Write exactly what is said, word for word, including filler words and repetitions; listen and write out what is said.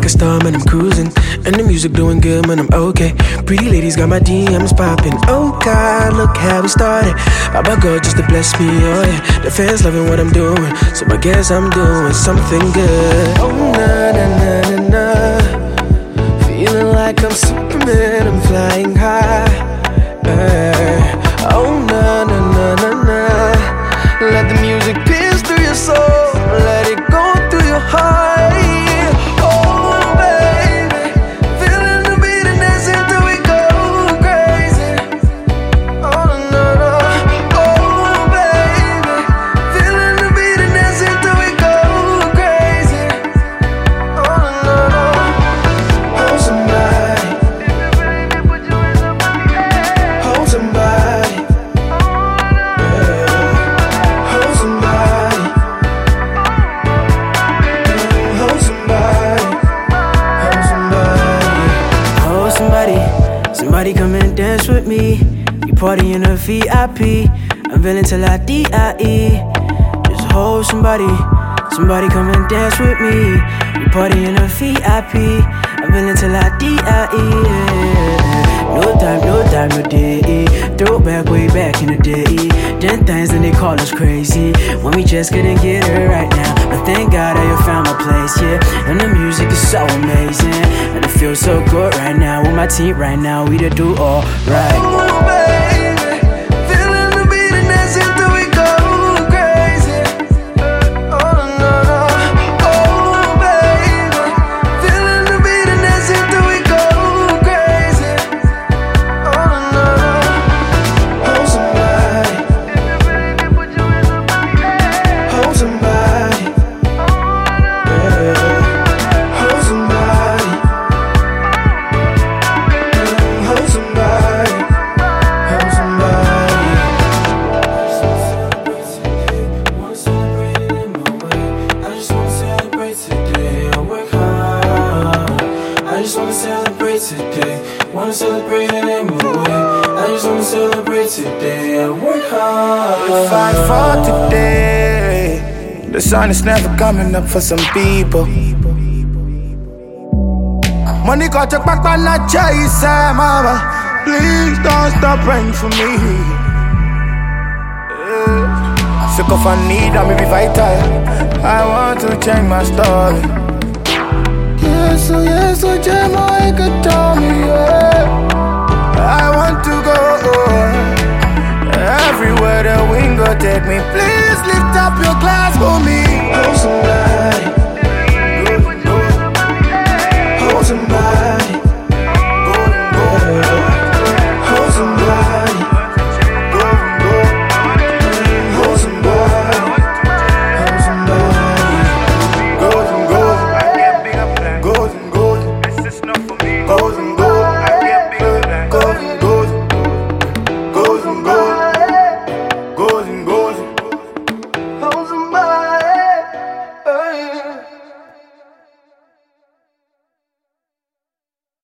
like a star, man, I'm cruising. And the music doing good, man, I'm okay. Pretty ladies got my D Ms popping. Oh God, look how we started. Baba God just to bless me, oh yeah. The fans loving what I'm doing, so I guess I'm doing something good. Oh na na na na na, feeling like I'm Superman, I'm flying high. Hey. Oh na na na na na, let the music pierce through your soul, let it go through your heart. Somebody come and dance with me. You party in a V I P. I'm feeling till I D I E. Just hold somebody. Somebody come and dance with me. You party in a V I P. I'm feeling till I D I E. Yeah. No time, no time, no day. Throw back way back in the day. Ten things and they call us crazy when we just couldn't get it right now. But thank God I have found my place, yeah. And the music is so amazing, and it feels so good right now. With my team right now, we to do all right. Oh, baby, feeling the beat and dancing till we go crazy. Oh, no, no. Oh, baby, feeling the beat and dancing till we go crazy. Oh, no, no. Hold somebody. Hold somebody. Hold somebody. Hold somebody. Hold somebody. Wanna celebrate it in my way. I just wanna celebrate today. I work hard. I just wanna celebrate today. Wanna celebrate it in my way. I just wanna celebrate today. I work hard. Fight for today. The sun is never coming up for some people. Money got to back on that chase, mama. Please don't stop praying for me. Yeah. Sick of a need, I'm be vital. I want to change my story. Yes, oh yes, oh Jamaica told me, yeah. I want to go everywhere the wind go take me. Please lift up your glass.